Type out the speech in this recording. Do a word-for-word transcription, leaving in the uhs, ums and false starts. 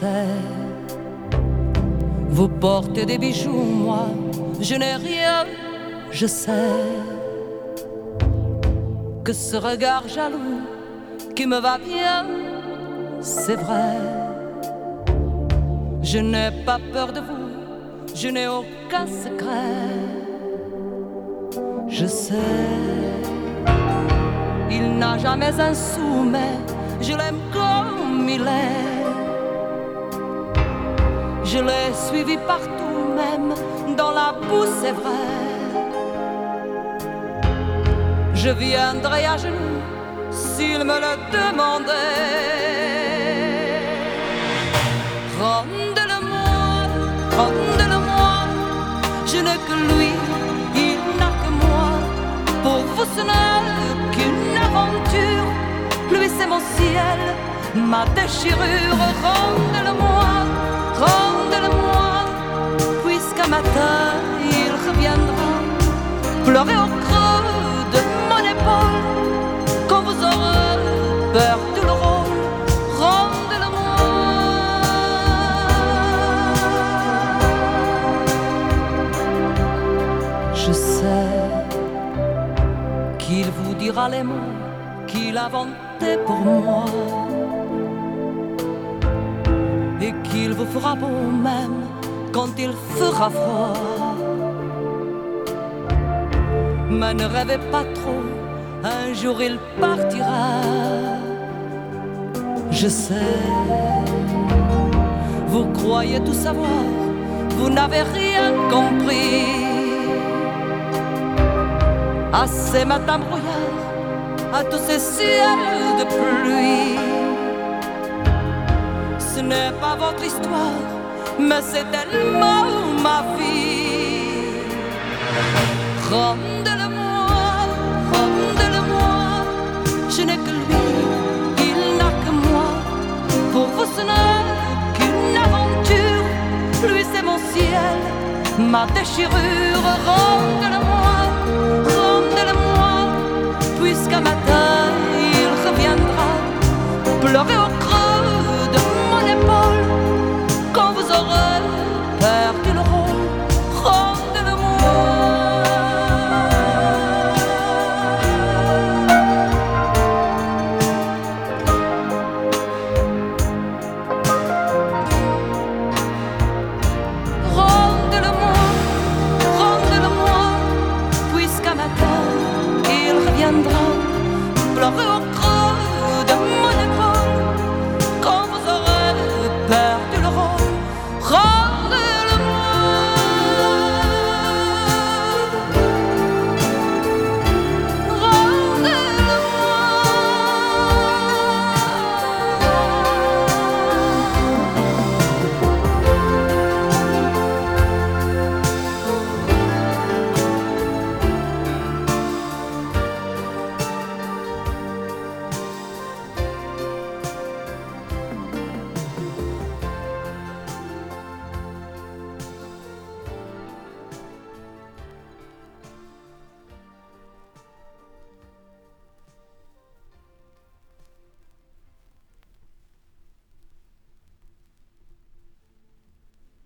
sais, vous portez des bijoux, moi je n'ai rien, je sais que ce regard jaloux qui me va bien, c'est vrai. Je n'ai pas peur de vous, je n'ai aucun secret. Je sais, il n'a jamais un sou, mais je l'aime comme il est. Je l'ai suivi partout, même dans la boue, c'est vrai. Je viendrai à genoux s'il me le demandait. Rendez-le-moi, rendez-le-moi, je n'ai que lui, il n'a que moi. Pour vous ce n'est qu'une aventure, lui c'est mon ciel, ma déchirure. Rendez-le-moi, rendez-le-moi, puisqu'un matin il reviendra pleurer au creux de mon épaule quand vous aurez perdu le rôle. Rendez-le-moi. Je sais qu'il vous dira les mots qu'il a inventés pour moi, et qu'il vous fera beau même quand il fera froid. Mais ne rêvez pas trop, un jour il partira. Je sais, vous croyez tout savoir, vous n'avez rien compris. À ces matins brouillards, à tous ces ciels de pluie, ce n'est pas votre histoire, mais c'est tellement ma vie. Rendez-le-moi, rendez-le-moi, je n'ai que lui, il n'a que moi. Pour vous ce n'est qu'une aventure, lui c'est mon ciel, ma déchirure. Rendez-le-moi, rendez-le-moi, puisqu'un matin il reviendra pleurer au creux